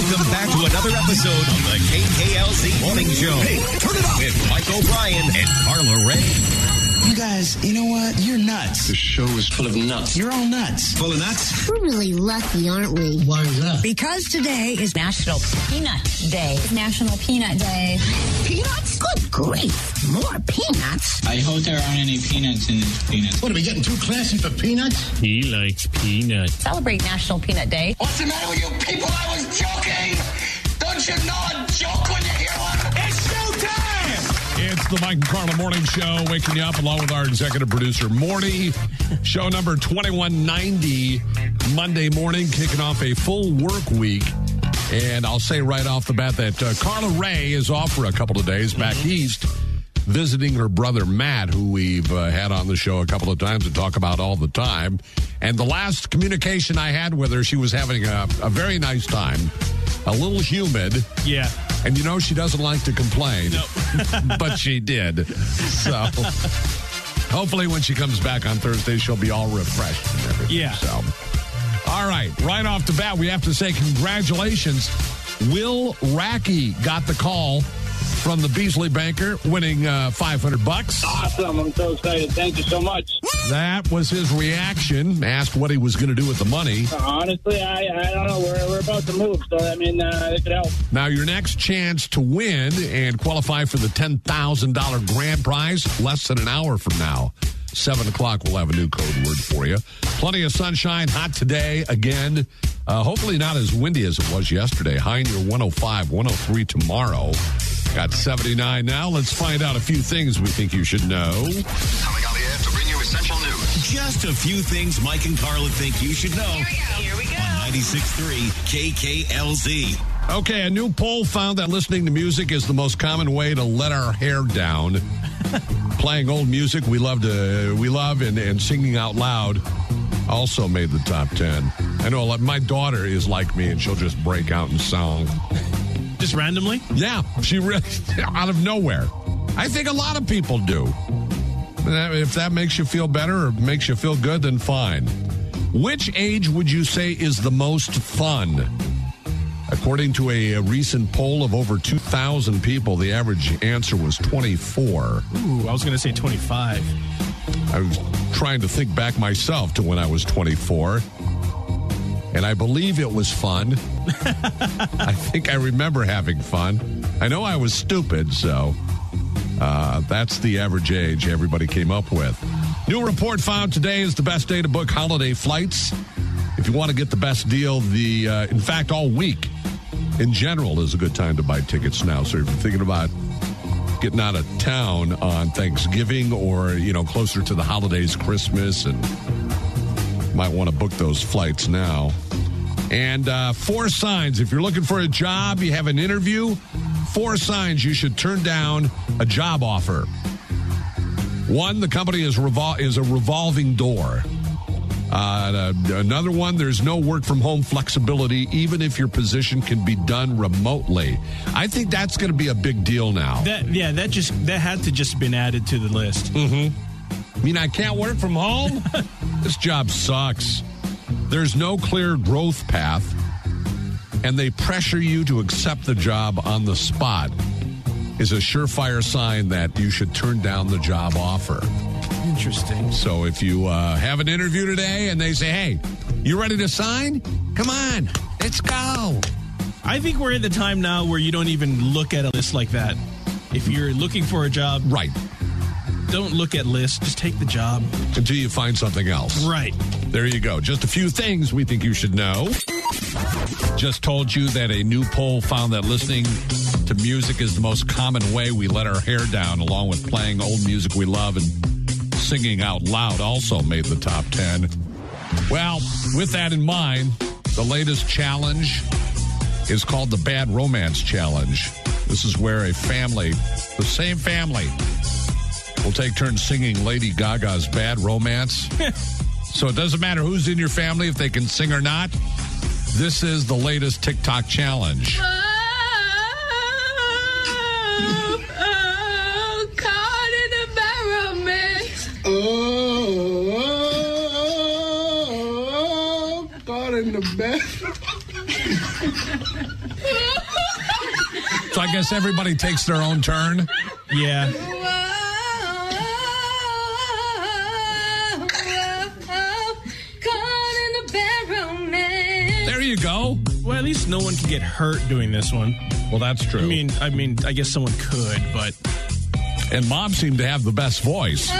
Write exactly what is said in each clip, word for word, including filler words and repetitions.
Welcome back to another episode of the K K L Z Morning Show. Hey, turn it up! With Mike O'Brien and Carla Ray. You guys, you know what? You're nuts. The show is full of nuts. You're all nuts. Full of nuts? We're really lucky, aren't we? Why is that? Because today is National Peanut Day. It's National Peanut Day. Peanuts? Good grief. More peanuts? I hope there aren't any peanuts in these peanuts. What, are we getting too classy for peanuts? He likes peanuts. Celebrate National Peanut Day. What's the matter with you people? I was joking. Don't you know a joke when you hear one? It's showtime! It's the Mike and Carla Morning Show, waking you up along with our executive producer, Morty. Show number twenty-one ninety, Monday morning, kicking off a full work week. And I'll say right off the bat that uh, Carla Ray is off for a couple of days back east, visiting her brother, Matt, who we've uh, had on the show a couple of times and talk about all the time. And the last communication I had with her, she was having a, a very nice time. A little humid. Yeah. And you know she doesn't like to complain. No. But she did. So hopefully when she comes back on Thursday, she'll be all refreshed and everything. Yeah. So, all right. Right off the bat, we have to say congratulations. Will Racky got the call from the Beasley Banker, winning uh, five hundred bucks. Awesome. I'm so excited. Thank you so much. That was his reaction. Asked what he was going to do with the money. Honestly, I, I don't know. We're, we're about to move, so, I mean, uh, it could help. Now, your next chance to win and qualify for the ten thousand dollars grand prize, less than an hour from now. seven o'clock, we'll have a new code word for you. Plenty of sunshine, hot today again. Uh, hopefully not as windy as it was yesterday. High near one oh five, one oh three tomorrow. Got seventy-nine now. Let's find out a few things we think you should know. Coming on the air to bring you essential news. Just a few things Mike and Carla think you should know. Here we go. Here we go. On ninety-six point three K K L Z. Okay, a new poll found that listening to music is the most common way to let our hair down. Playing old music we love to we love and, and singing out loud also made the top ten. I know my daughter is like me and she'll just break out in song. Just randomly? Yeah, she really, out of nowhere. I think a lot of people do. If that makes you feel better or makes you feel good, then fine. Which age would you say is the most fun? According to a, a recent poll of over two thousand people, the average answer was twenty-four. Ooh, I was going to say twenty-five. I was trying to think back myself to when I was twenty-four. And I believe it was fun. I think I remember having fun. I know I was stupid, so uh, that's the average age everybody came up with. New report found today is the best day to book holiday flights. If you want to get the best deal, the uh, in fact, all week in general is a good time to buy tickets now. So if you're thinking about getting out of town on Thanksgiving or, you know, closer to the holidays, Christmas, and might want to book those flights now. And uh, four signs. If you're looking for a job, you have an interview, four signs you should turn down a job offer. One, the company is, revol- is a revolving door. Uh, another one, there's no work from home flexibility, even if your position can be done remotely. I think that's going to be a big deal now. That yeah, that just that had to just been added to the list. Mm-hmm. I mean, I can't work from home? This job sucks. There's no clear growth path, and they pressure you to accept the job on the spot is a surefire sign that you should turn down the job offer. Interesting. So if you uh, have an interview today and they say, hey, you ready to sign? Come on, let's go. I think we're in the time now where you don't even look at a list like that. If you're looking for a job, right, don't look at lists. Just take the job. Until you find something else. Right. There you go. Just a few things we think you should know. Just told you that a new poll found that listening to music is the most common way we let our hair down, along with playing old music we love and singing out loud also made the top ten. Well, with that in mind, the latest challenge is called the Bad Romance Challenge. This is where a family, the same family, will take turns singing Lady Gaga's Bad Romance. So it doesn't matter who's in your family, if they can sing or not. This is the latest TikTok challenge. Oh, oh, caught in a bad romance. Oh, oh, oh, caught in the bad. So I guess everybody takes their own turn. Yeah. There you go. Well, at least no one can get hurt doing this one. Well, that's true. I mean, I mean, I guess someone could, but. And Mom seemed to have the best voice.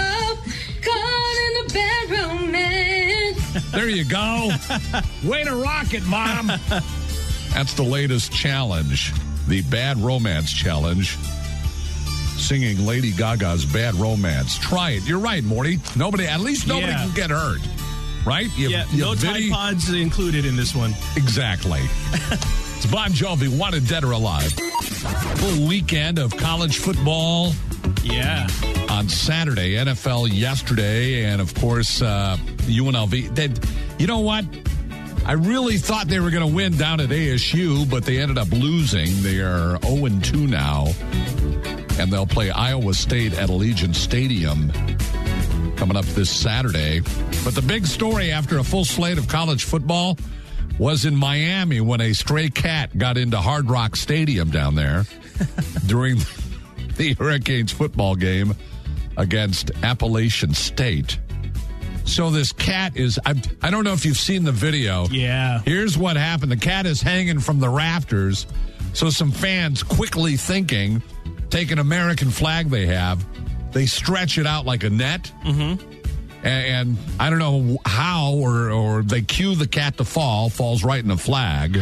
There you go. Way to rock it, Mom. That's the latest challenge, the Bad Romance Challenge. Singing Lady Gaga's Bad Romance. Try it. You're right, Morty. Nobody, at least nobody Yeah. can get hurt. Right? You, Yeah, you no viddy- Tide Pods included in this one. Exactly. It's Bon Jovi, wanted dead or alive. Full weekend of college football. Yeah. On Saturday, N F L yesterday, and of course, uh, U N L V. They, you know what? I really thought they were going to win down at A S U, but they ended up losing. They are oh and two now, and they'll play Iowa State at Allegiant Stadium coming up this Saturday. But the big story after a full slate of college football was in Miami when a stray cat got into Hard Rock Stadium down there during the Hurricanes football game against Appalachian State. So this cat is, I, I don't know if you've seen the video. Yeah. Here's what happened. The cat is hanging from the rafters. So some fans quickly thinking, take an American flag they have, they stretch it out like a net. Mm-hmm. And, and I don't know how, or, or they cue the cat to fall, falls right in the flag.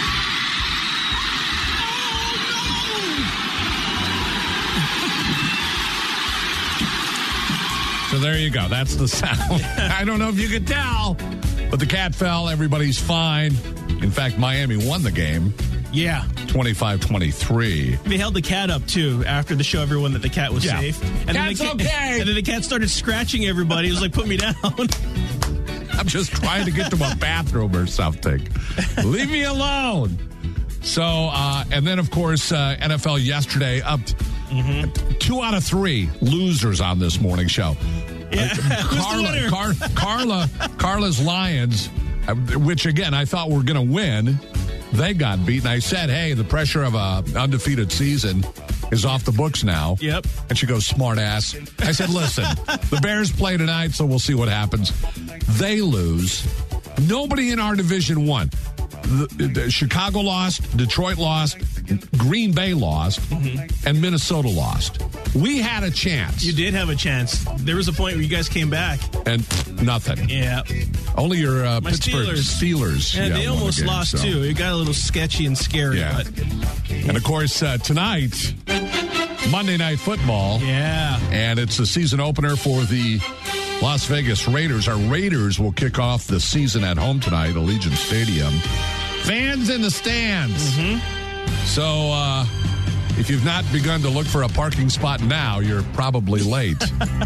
So there you go. That's the sound. I don't know if you could tell, but the cat fell. Everybody's fine. In fact, Miami won the game. Yeah. twenty-five twenty-three. They held the cat up, too, after the show everyone that the cat was Yeah. safe. And Cat's then the cat, okay. And then the cat started scratching everybody. It was like, put me down. I'm just trying to get to a bathroom or something. Leave me alone. So, uh, and then, of course, uh, N F L yesterday up t- mm-hmm. two out of three losers on this morning show. Yeah. Uh, Carla, Car- Carla, Carla's Lions, uh, which, again, I thought were going to win. They got beaten. I said, hey, the pressure of a undefeated season is off the books now. Yep. And she goes, smart ass. I said, listen, the Bears play tonight, so we'll see what happens. They lose. Nobody in our division won. The, the Chicago lost, Detroit lost, Green Bay lost, mm-hmm. and Minnesota lost. We had a chance. You did have a chance. There was a point where you guys came back. And nothing. Yeah. Only your uh, My Pittsburgh Steelers. Steelers. Yeah, yeah, they almost the game, lost, so. too. It got a little sketchy and scary. Yeah. But. And, of course, uh, tonight, Monday Night Football. Yeah. And it's a season opener for the Las Vegas Raiders. Our Raiders will kick off the season at home tonight, Allegiant Stadium. Fans in the stands. Mm-hmm. So uh, if you've not begun to look for a parking spot now, you're probably late.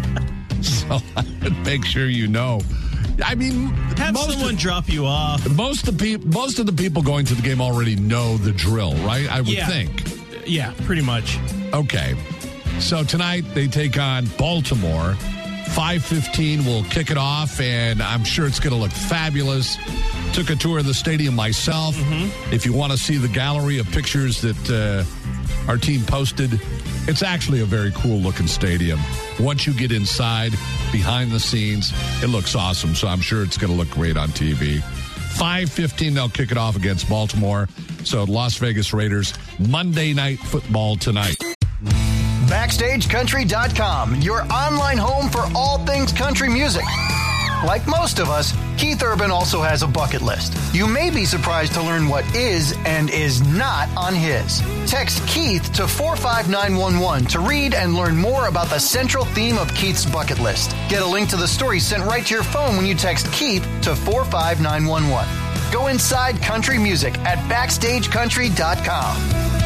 So make sure you know. I mean, have most someone of, drop you off. Most of the people, most of the people going to the game already know the drill, right? I would yeah. think. Yeah, pretty much. Okay. So tonight they take on Baltimore. five fifteen will kick it off, and I'm sure it's going to look fabulous. Took a tour of the stadium myself. Mm-hmm. If you want to see the gallery of pictures that uh, our team posted, it's actually a very cool-looking stadium. Once you get inside, behind the scenes, it looks awesome, so I'm sure it's going to look great on T V. five fifteen, they'll kick it off against Baltimore. So Las Vegas Raiders, Monday Night Football tonight. Backstage Country dot com, your online home for all things country music. Like most of us, Keith Urban also has a bucket list. You may be surprised to learn what is and is not on his. Text Keith to four five nine one one to read and learn more about the central theme of Keith's bucket list. Get a link to the story sent right to your phone when you text Keith to four five nine one one. Go inside country music at Backstage Country dot com.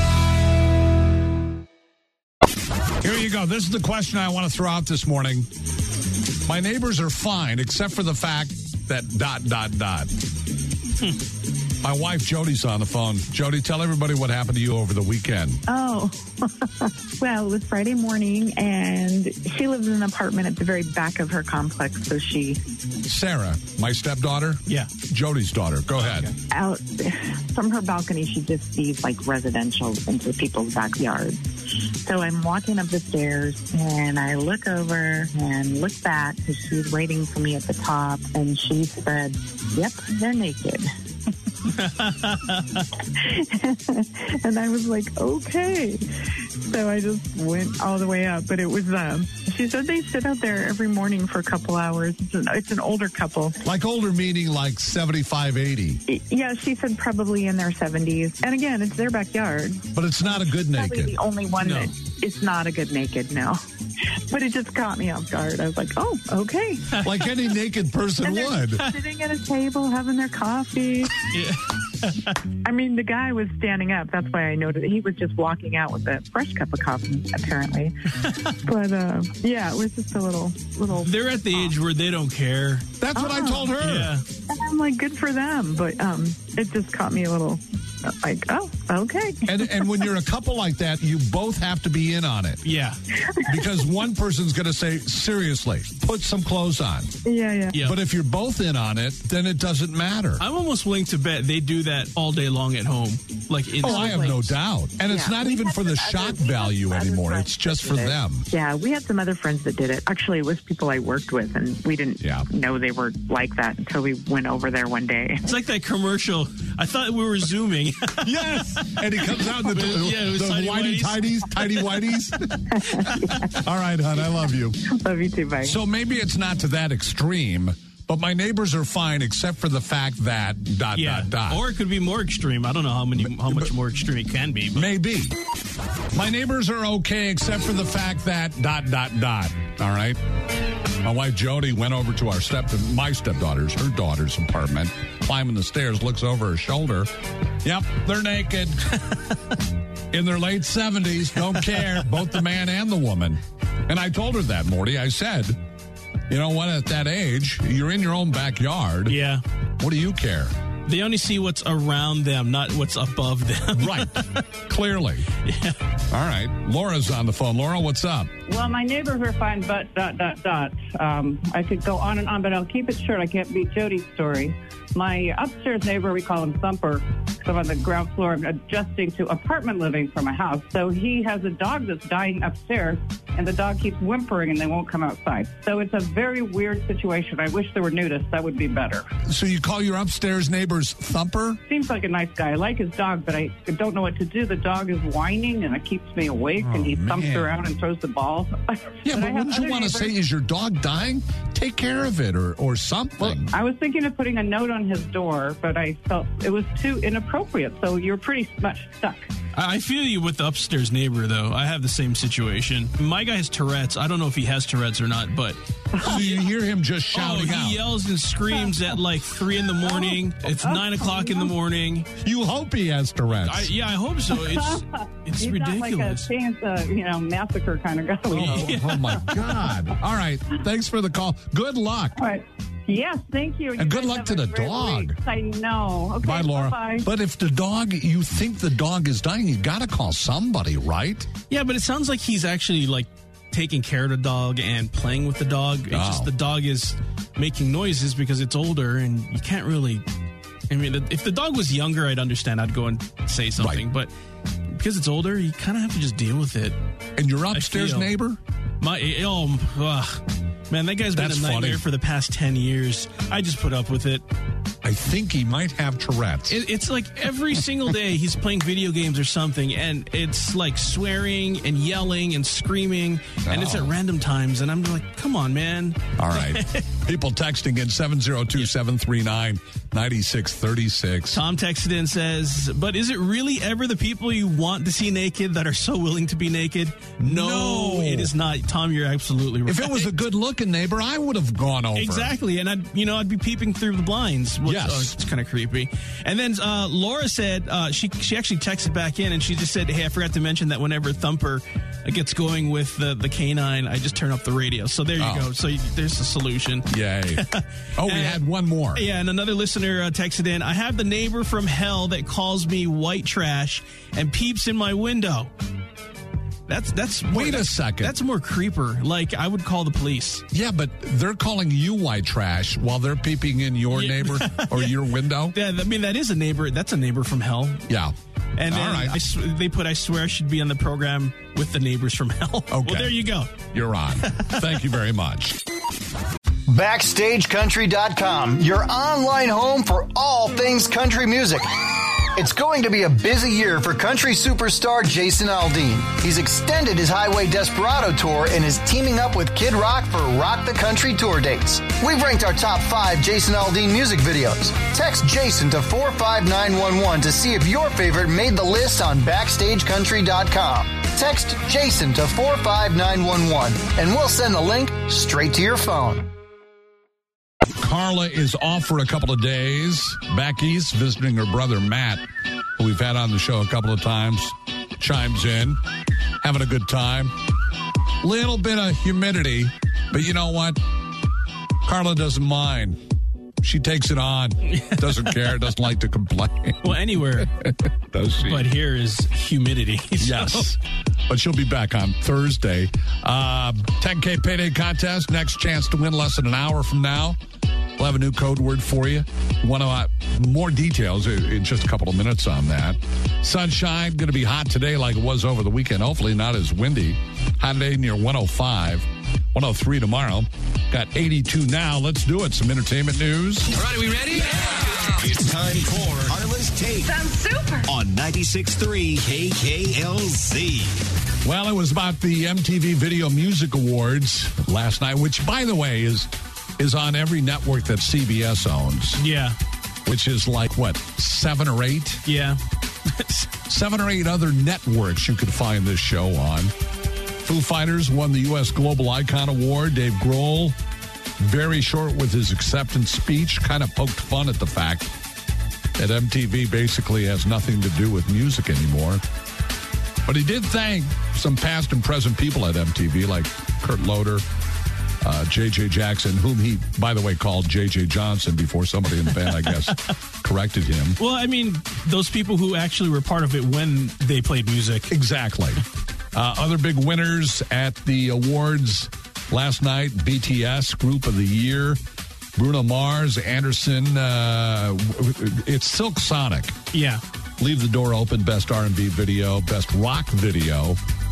Here you go. This is the question I want to throw out this morning. My neighbors are fine, except for the fact that dot, dot, dot. My wife, Jody's on the phone. Jody, tell everybody what happened to you over the weekend. Oh, well, it was Friday morning, and she lives in an apartment at the very back of her complex, so she... Sarah, my stepdaughter? Yeah. Jody's daughter. Go ahead. Okay. Out from her balcony, she just sees, like, residential into people's backyards. So I'm walking up the stairs, and I look over and look back, because she's waiting for me at the top, and she said, yep, they're naked. And I was like, okay. So I just went all the way up. But it was, um, she said they sit out there every morning for a couple hours. It's an, it's an older couple. Like older meaning like seventy-five, eighty. Yeah, she said probably in their seventies. And again, it's their backyard. But it's not a good naked. Probably the only one no. that it's not a good naked, no. But it just caught me off guard. I was like, oh, okay. Like any naked person and would. Sitting at a table, having their coffee. Yeah. I mean, the guy was standing up. That's why I noticed. He was just walking out with a fresh cup of coffee, apparently. But, uh, yeah, it was just a little... little. They're at the age where they don't care. That's what oh. I told her. Yeah. And I'm like, good for them. But um, it just caught me a little... Like, oh, okay. And and when you're a couple like that, you both have to be in on it. Yeah. Because one person's going to say, seriously, put some clothes on. Yeah, yeah, yeah. But if you're both in on it, then it doesn't matter. I'm almost willing to bet they do that all day long at home. Like in Oh, I have no doubt. And it's yeah, not even for the shock value anymore. It's just for them. Yeah, we had some other friends that did it. Actually, it was people I worked with, and we didn't yeah. know they were like that until we went over there one day. It's like that commercial. I thought we were Zooming. Yes. And he comes out in the, yeah, the whitey tidies, tidy whiteys. Yeah. All right, hon, I love you. Love you too, bye. So maybe it's not to that extreme, but my neighbors are fine except for the fact that dot, yeah. dot, dot. Or it could be more extreme. I don't know how many, how much more extreme it can be. But. Maybe. My neighbors are okay except for the fact that dot, dot, dot. All right? My wife, Jody, went over to our step, my stepdaughter's, her daughter's apartment, climbing the stairs, looks over her shoulder. Yep, they're naked. In their late seventies, don't care, both the man and the woman. And I told her that, Morty. I said, you know what, at that age, you're in your own backyard. Yeah. What do you care? They only see what's around them, not what's above them. Right. Clearly. Yeah. All right. Laura's on the phone. Laura, what's up? Well, my neighbors are fine, but dot, dot, dot. Um, I could go on and on, but I'll keep it short. I can't beat Jody's story. My upstairs neighbor, we call him Thumper, because I'm on the ground floor. I'm adjusting to apartment living for my house. So he has a dog that's dying upstairs, and the dog keeps whimpering, and they won't come outside. So it's a very weird situation. I wish there were nudists. That would be better. So you call your upstairs neighbors Thumper? Seems like a nice guy. I like his dog, but I don't know what to do. The dog is whining, and it keeps me awake, oh, and he thumps man. around and throws the ball. Yeah, but, but wouldn't you want to say, is your dog dying? Take care of it or, or something. Well, I was thinking of putting a note on his door, but I felt it was too inappropriate, so you're pretty much stuck. I feel you with the upstairs neighbor, though. I have the same situation. My guy has Tourette's. I don't know if he has Tourette's or not, but... So you hear him just shouting oh, he out. He yells and screams at like three in the morning. It's nine o'clock in the morning. You hope he has Tourette's. I, yeah, I hope so. It's it's He's ridiculous. He's not like a chance, uh, you know, massacre kind of guy. Oh, yeah. Oh, my God. All right. Thanks for the call. Good luck. All right. Yes, thank you. And you good luck to the dog. Week. I know. Okay, bye, Laura. Bye-bye. But if the dog, you think the dog is dying, you got to call somebody, right? Yeah, but it sounds like he's actually like taking care of the dog and playing with the dog. It's oh. just the dog is making noises because it's older and you can't really... I mean, if the dog was younger, I'd understand. I'd go and say something. Right. But because it's older, you kind of have to just deal with it. And your upstairs neighbor? My, oh, ugh. Man, that guy's been That's a nightmare funny. for the past ten years. I just put up with it. I think he might have Tourette's. It, it's like every single day he's playing video games or something, and it's like swearing and yelling and screaming, and oh. it's at random times, and I'm like, come on, man. All right. People texting in seven zero two, seven three nine, nine six three six. Tom texted in and says, but is it really ever the people you want to see naked that are so willing to be naked? No, no. It is not. Tom, you're absolutely right. If it was a good-looking neighbor, I would have gone over. Exactly, and I'd, you know, I'd be peeping through the blinds. Which, yes. Oh, it's kind of creepy. And then uh, Laura said, uh, she she actually texted back in, and she just said, hey, I forgot to mention that whenever Thumper gets going with the, the canine, I just turn up the radio. So there you oh. go. So you, there's a solution. Yay. Oh, we And- had one more. Yeah, and another listener uh, texted in, I have the neighbor from hell that calls me white trash and peeps in my window. That's that's more, Wait a second. That's more creeper. Like, I would call the police. Yeah, but they're calling you white trash while they're peeping in your Yeah. neighbor or your window? Yeah, I mean, that is a neighbor. That's a neighbor from hell. Yeah. And then All right. I sw- they put, I swear I should be on the program with the neighbors from hell. Okay. Well, there you go. You're on. Thank you very much. Backstage Country dot com, your online home for all things country music. It's going to be a busy year for country superstar Jason Aldean. He's extended his Highway Desperado tour and is teaming up with Kid Rock for Rock the Country tour dates. We've ranked our top five Jason Aldean music videos. Text Jason to four five nine one one to see if your favorite made the list on Backstage Country dot com. Text Jason to four five nine one one and we'll send the link straight to your phone. Carla is off for a couple of days back east visiting her brother Matt, who we've had on the show a couple of times, chimes in, having a good time. Little bit of humidity, but you know what? Carla doesn't mind. She takes it on, doesn't care, doesn't like to complain. Well, anywhere. Does she? But here is humidity. So- Yes. But she'll be back on Thursday. Uh, ten K payday contest. Next chance to win less than an hour from now. We'll have a new code word for you. Want to uh, more details in, in just a couple of minutes on that. Sunshine, going to be hot today like it was over the weekend. Hopefully not as windy. Hot today near one oh five. one oh three tomorrow. Got eighty-two now. Let's do it. Some entertainment news. All right, are we ready? It's time for Carla's Take. Sounds super. On ninety-six point three K K L Z. Well, it was about the M T V Video Music Awards last night, which, by the way, is is on every network that C B S owns. Yeah. Which is like, what, seven or eight? Yeah. Seven or eight other networks you could find this show on. Foo Fighters won the U S Global Icon Award. Dave Grohl, very short with his acceptance speech, kind of poked fun at the fact that M T V basically has nothing to do with music anymore. But he did thank some past and present people at M T V, like Kurt Loder, uh, J J Jackson, whom he, by the way, called J J Johnson before somebody in the band, I guess, corrected him. Well, I mean, those people who actually were part of it when they played music. Exactly. Uh, other big winners at the awards last night, B T S, Group of the Year, Bruno Mars, Anderson, uh, it's Silk Sonic. Yeah. Leave the Door Open, Best R and B Video, Best Rock Video.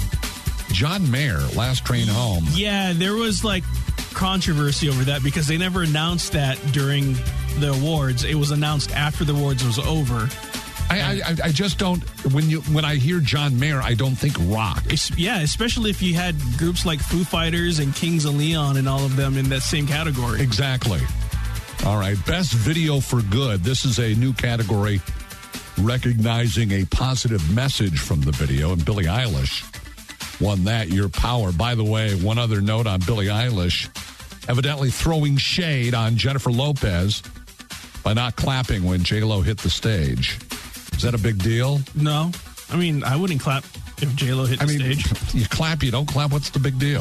John Mayer, Last Train Home. Yeah, there was like controversy over that because they never announced that during the awards. It was announced after the awards was over. I, I, I just don't, when you when I hear John Mayer, I don't think rock. It's, yeah, especially if you had groups like Foo Fighters and Kings of Leon and all of them in that same category. Exactly. All right, Best Video for Good. This is a new category recognizing a positive message from the video, and Billie Eilish won that, Your Power. By the way, one other note on Billie Eilish, evidently throwing shade on Jennifer Lopez by not clapping when J-Lo hit the stage. Is that a big deal? No. I mean, I wouldn't clap if J-Lo hit the I mean, stage. You clap, you don't clap, what's the big deal?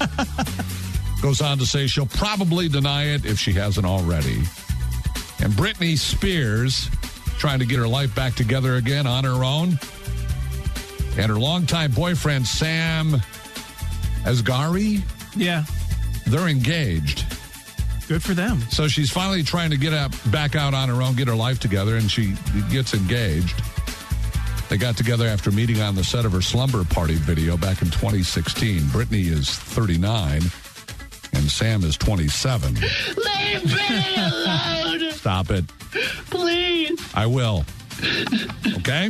Goes on to say she'll probably deny it if she hasn't already. And Britney Spears trying to get her life back together again on her own. And her longtime boyfriend, Sam Asghari, Yeah. they're engaged. Good for them. So she's finally trying to get up, back out on her own, get her life together, and she gets engaged. They got together after meeting on the set of her Slumber Party video back in twenty sixteen. Britney is thirty-nine, and Sam is twenty-seven. Leave me alone. Stop it. Please. I will. Okay?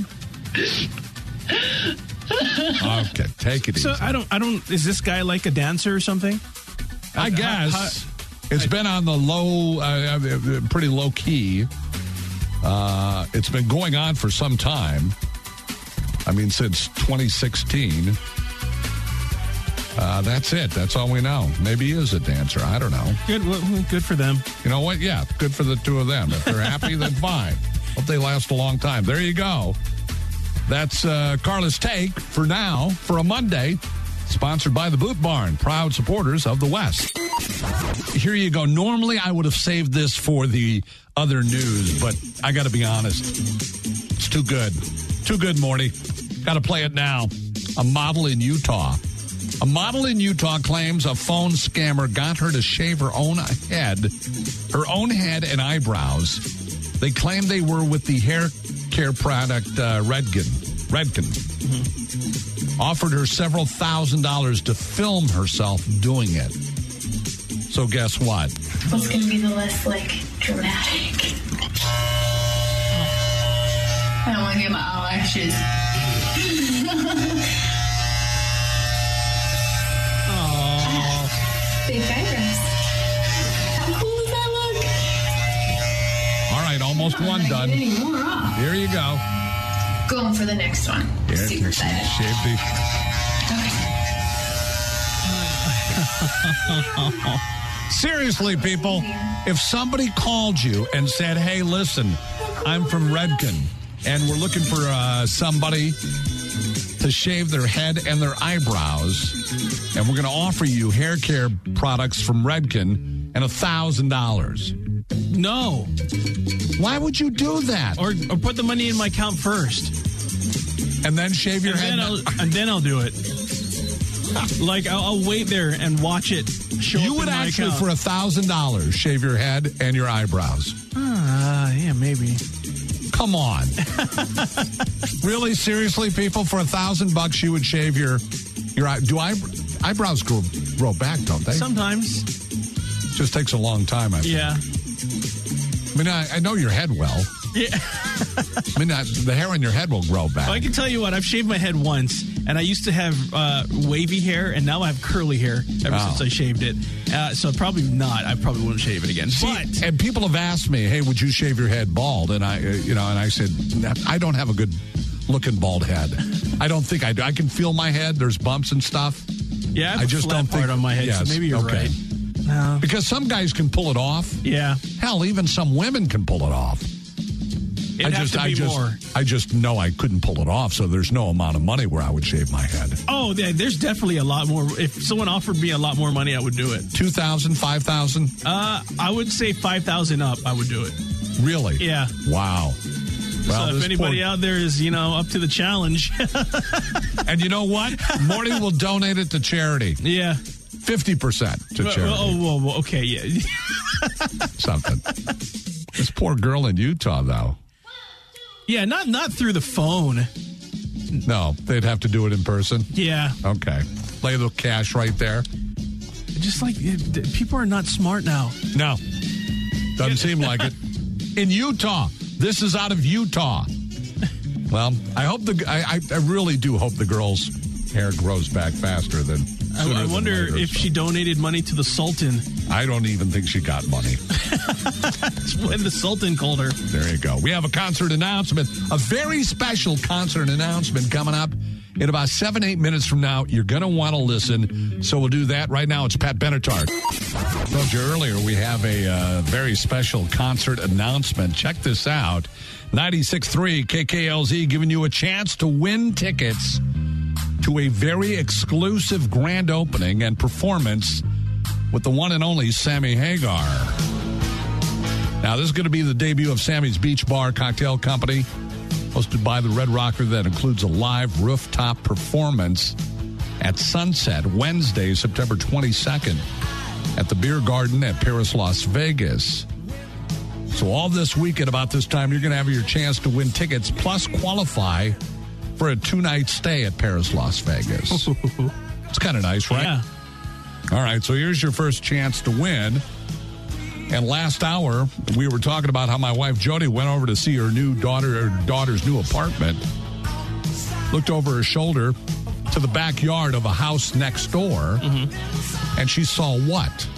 Okay, take it So easy. I don't, I don't, is this guy like a dancer or something? I guess. How- It's been on the low, uh, uh, pretty low key. Uh, it's been going on for some time. I mean, since twenty sixteen. Uh, that's it. That's all we know. Maybe he is a dancer. I don't know. Good, well, good for them. You know what? Yeah, good for the two of them. If they're happy, then fine. Hope they last a long time. There you go. That's uh, Carla's Take for now, for a Monday. Sponsored by the Boot Barn, proud supporters of the West. Here you go. Normally, I would have saved this for the other news, but I got to be honest. It's too good. Too good, Morty. Got to play it now. A model in Utah. A model in Utah claims a phone scammer got her to shave her own head, her own head and eyebrows. They claim they were with the hair care product uh, Redken. Redken. Mm-hmm. Offered her several thousand dollars to film herself doing it. So guess what? What's going to be the less, like, dramatic? I don't want to get my eyelashes. Oh. Big eyebrows. How cool does that look? All right, almost one done. Any more off. Here you go. Going for the next one. Here, Super excited. Shave the... Seriously, people, if somebody called you and said, hey, listen, I'm from Redken, and we're looking for uh, somebody to shave their head and their eyebrows, and we're going to offer you hair care products from Redken and one thousand dollars. No. Why would you do that? Or, or put the money in my account first. And then shave your and head? Then I'll, and then I'll do it. Like, I'll, I'll wait there and watch it show You up would in my actually, account. for one thousand dollars, shave your head and your eyebrows. Uh, yeah, maybe. Come on. Really? Seriously, people? For a thousand bucks, you would shave your your eye. Do eye, eyebrows grow, grow back, don't they? Sometimes. Just takes a long time, I think. Yeah. I mean, I, I know your head well. Yeah. I mean, uh, the hair on your head will grow back. Well, I can tell you what, I've shaved my head once, and I used to have uh, wavy hair, and now I have curly hair ever Oh. since I shaved it. Uh, so probably not. I probably won't shave it again. See, But and people have asked me, "Hey, would you shave your head bald?" And I, uh, you know, and I said, "I don't have a good looking bald head. I don't think I do. I can feel my head. There's bumps and stuff. yeah, I, have I a just flat don't part think on my head, yes, so maybe you're okay. right. No. Because some guys can pull it off. Yeah. Hell, even some women can pull it off. It'd I have just, to be I just, more. I just know I couldn't pull it off. So there's no amount of money where I would shave my head. Oh, yeah, there's definitely a lot more. If someone offered me a lot more money, I would do it. Two thousand, five thousand. Uh, I would say five thousand up. I would do it. Really? Yeah. Wow. Well, so if anybody poor... out there is, you know, up to the challenge. And you know what? Morty will donate it to charity. Yeah. fifty percent to Well, charity. oh, whoa, whoa, okay, yeah. Something. This poor girl in Utah, though. Yeah, not not through the phone. No, they'd have to do it in person. Yeah. Okay. Lay the cash right there. Just like, people are not smart now. No. Doesn't seem like it. In Utah. This is out of Utah. Well, I hope the I, I really do hope the girl's hair grows back faster than. I, I than wonder later, if so. she donated money to the Sultan. I don't even think she got money. That's when the Sultan called her. There you go. We have a concert announcement, a very special concert announcement coming up in about seven, eight minutes from now. You're going to want to listen, so we'll do that. Right now, it's Pat Benatar. I told you earlier, we have a uh, very special concert announcement. Check this out. ninety-six point three K K L Z giving you a chance to win tickets to a very exclusive grand opening and performance with the one and only Sammy Hagar. Now, this is going to be the debut of Sammy's Beach Bar Cocktail Company, hosted by the Red Rocker, that includes a live rooftop performance at sunset Wednesday, September twenty-second at the Beer Garden at Paris, Las Vegas. So all this week at about this time, you're going to have your chance to win tickets plus qualify for a two-night stay at Paris, Las Vegas. It's kind of nice, right? Yeah. All right, so here's your first chance to win. And last hour, we were talking about how my wife Jody went over to see her new daughter, her daughter's new apartment, looked over her shoulder to the backyard of a house next door, mm-hmm. and she saw what?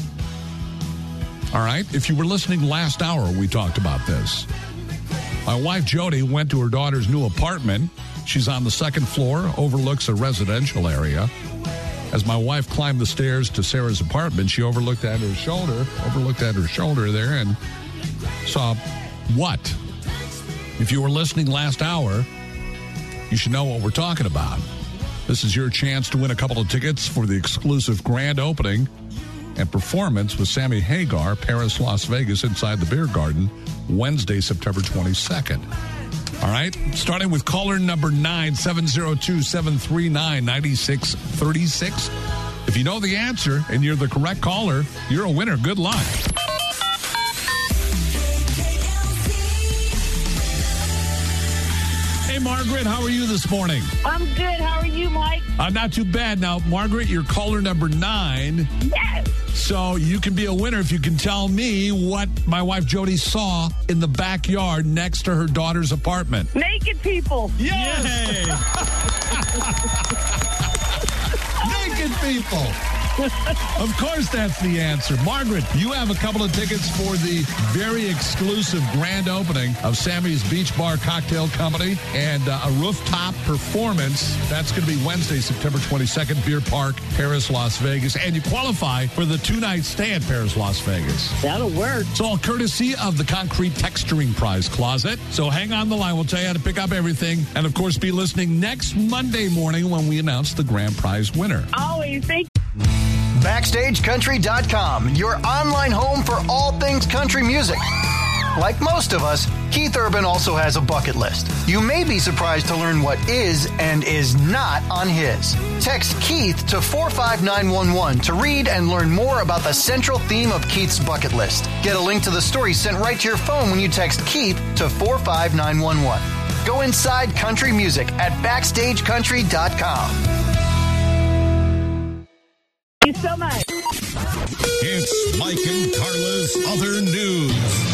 All right, if you were listening last hour, we talked about this. My wife Jody went to her daughter's new apartment. She's on the second floor, overlooks a residential area. As my wife climbed the stairs to Sarah's apartment, she overlooked at her shoulder, overlooked at her shoulder there, and saw what? If you were listening last hour, you should know what we're talking about. This is your chance to win a couple of tickets for the exclusive grand opening and performance with Sammy Hagar, Paris, Las Vegas, inside the Beer Garden, Wednesday, September twenty-second. All right, starting with caller number nine, seven zero two, seven three nine, nine six three six. If you know the answer and you're the correct caller, you're a winner. Good luck. Hey, Margaret, how are you this morning? I'm good. How are you, Mike? Uh, not too bad. Now, Margaret, you're caller number nine. Yes. So you can be a winner if you can tell me what my wife Jody saw in the backyard next to her daughter's apartment. Naked people. Yes. Naked people. Of course, that's the answer. Margaret, you have a couple of tickets for the very exclusive grand opening of Sammy's Beach Bar Cocktail Company and uh, a rooftop performance. That's going to be Wednesday, September twenty-second, Beer Park, Paris, Las Vegas. And you qualify for the two-night stay at Paris, Las Vegas. That'll work. It's all courtesy of the Concrete Texturing Prize Closet. So hang on the line. We'll tell you how to pick up everything. And, of course, be listening next Monday morning when we announce the grand prize winner. Always. Thank you. Backstage Country dot com, your online home for all things country music. Like most of us, Keith Urban also has a bucket list. You may be surprised to learn what is and is not on his. Text Keith to four five nine one one to read and learn more about the central theme of Keith's bucket list. Get a link to the story sent right to your phone when you text Keith to four five nine one one. Go inside country music at Backstage Country dot com. Thank you so much. It's Mike and Carla's Other News.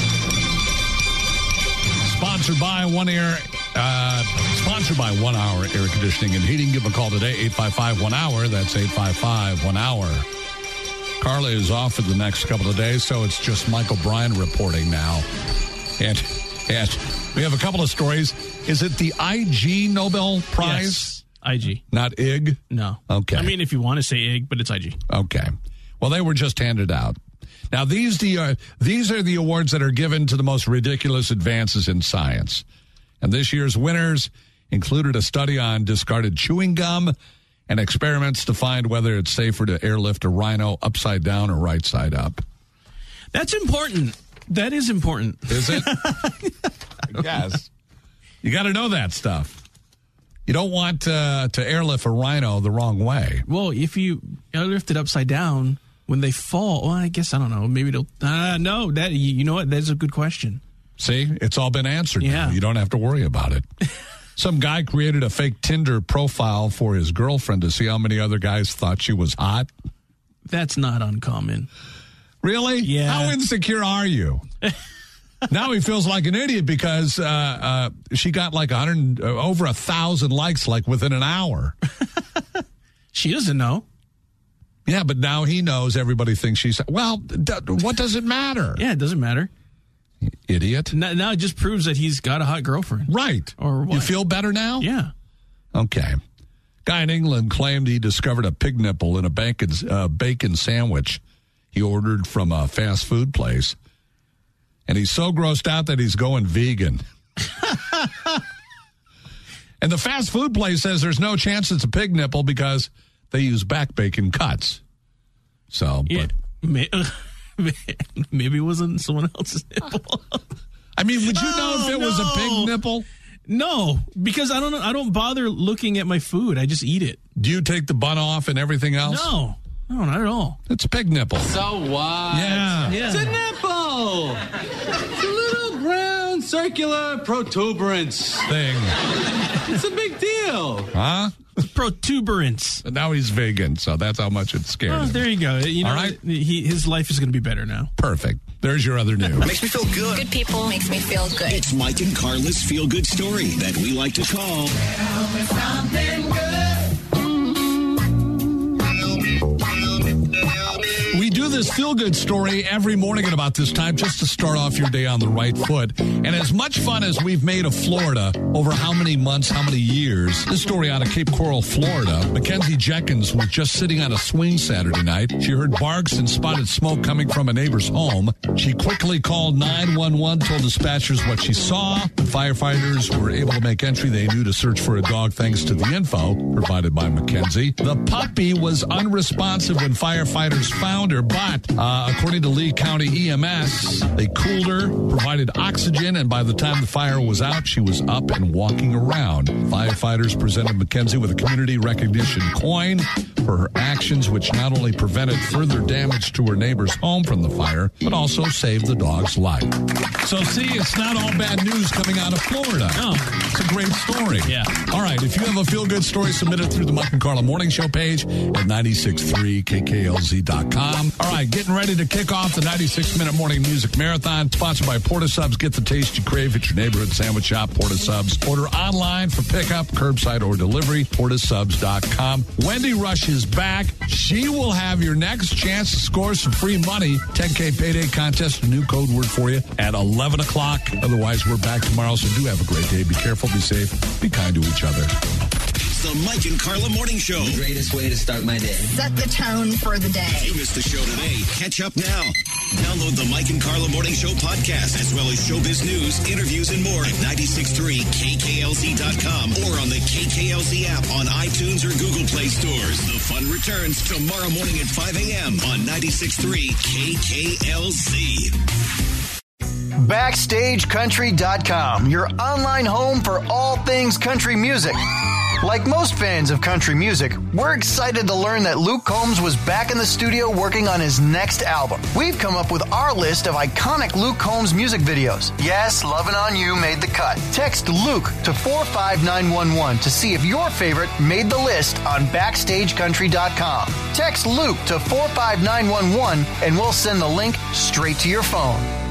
Sponsored by One Air, uh, sponsored by One Hour Air Conditioning and Heating. Give them a call today, eight five five, one hour. That's eight five five, one hour. Carla is off for the next couple of days, so it's just Michael Bryan reporting now. And, and we have a couple of stories. Is it the I G Nobel Prize? Yes. I G. Not I G? No. Okay. I mean, if you want to say I G, but it's I G. Okay. Well, they were just handed out. Now, these the uh, these are the awards that are given to the most ridiculous advances in science. And this year's winners included a study on discarded chewing gum and experiments to find whether it's safer to airlift a rhino upside down or right side up. That's important. That is important. Is it? I guess. You got to know that stuff. You don't want uh, to airlift a rhino the wrong way. Well, if you airlift it upside down, when they fall, well, I guess, I don't know, maybe they'll, uh, no, that, you know what, that's a good question. See, it's all been answered. Yeah. Now. You don't have to worry about it. Some guy created a fake Tinder profile for his girlfriend to see how many other guys thought she was hot. That's not uncommon. Really? Yeah. How insecure are you? Now he feels like an idiot because uh, uh, she got like a hundred, uh, over a thousand likes like within an hour. She doesn't know. Yeah, but now he knows. Everybody thinks she's, well, d- what does it matter? Yeah, it doesn't matter. Idiot. Now, now it just proves that he's got a hot girlfriend. Right. Or what? You feel better now? Yeah. Okay. Guy in England claimed he discovered a pig nipple in a bacon, uh, bacon sandwich he ordered from a fast food place. And he's so grossed out that he's going vegan. And the fast food place says there's no chance it's a pig nipple because they use back bacon cuts. So, yeah, but, may, maybe it wasn't someone else's nipple. I mean, would you know oh, if it no. was a pig nipple? No, because I don't. I don't bother looking at my food. I just eat it. Do you take the bun off and everything else? No, no, not at all. It's a pig nipple. So what? Yeah, yeah. It's a nipple. It's a little brown circular protuberance thing. It's a big deal. Huh? Protuberance. And now he's vegan, so that's how much it scared oh, him. There you go. You know, all right. He, his life is going to be better now. Perfect. There's your other news. Makes me feel good. Good people makes me feel good. It's Mike and Carla's Feel Good Story that we like to call We do this feel-good story every morning at about this time just to start off your day on the right foot. And as much fun as we've made of Florida over how many months, how many years, this story out of Cape Coral, Florida. Mackenzie Jenkins was just sitting on a swing Saturday night. She heard barks and spotted smoke coming from a neighbor's home. She quickly called nine one one, told dispatchers what she saw. The firefighters were able to make entry they knew to search for a dog thanks to the info provided by Mackenzie. The puppy was unresponsive when firefighters found her, but uh, according to Lee County E M S, they cooled her, provided oxygen, and by the time the fire was out, she was up and walking around. Firefighters presented Mackenzie with a community recognition coin for her actions, which not only prevented further damage to her neighbor's home from the fire, but also saved the dog's life. So see, it's not all bad news coming out of Florida. No. It's a great story. Yeah. All right, if you have a feel-good story, submit it through the Mike and Carla Morning Show page at nine six three K K L Z dot com. All right, getting ready to kick off the ninety-six minute morning music marathon, sponsored by Porta Subs. Get the taste you crave at your neighborhood sandwich shop, Porta Subs. Order online for pickup, curbside, or delivery, porta subs dot com. Wendy Rush is back. She will have your next chance to score some free money. ten K payday contest, a new code word for you at eleven o'clock. Otherwise, we're back tomorrow, so do have a great day. Be careful, be safe, be kind to each other. The Mike and Carla Morning Show. The greatest way to start my day. Set the tone for the day. If you missed the show today, catch up now. Download the Mike and Carla Morning Show podcast, as well as showbiz news, interviews, and more at nine six three K K L Z dot com or on the K K L Z app on iTunes or Google Play stores. The fun returns tomorrow morning at five a.m. on ninety-six point three K K L Z. Backstage Country dot com, your online home for all things country music. Like most fans of country music, we're excited to learn that Luke Combs was back in the studio working on his next album. We've come up with our list of iconic Luke Combs music videos. Yes, Lovin' On You made the cut. Text Luke to four five nine one one to see if your favorite made the list on Backstage Country dot com. Text Luke to four five nine one one and we'll send the link straight to your phone.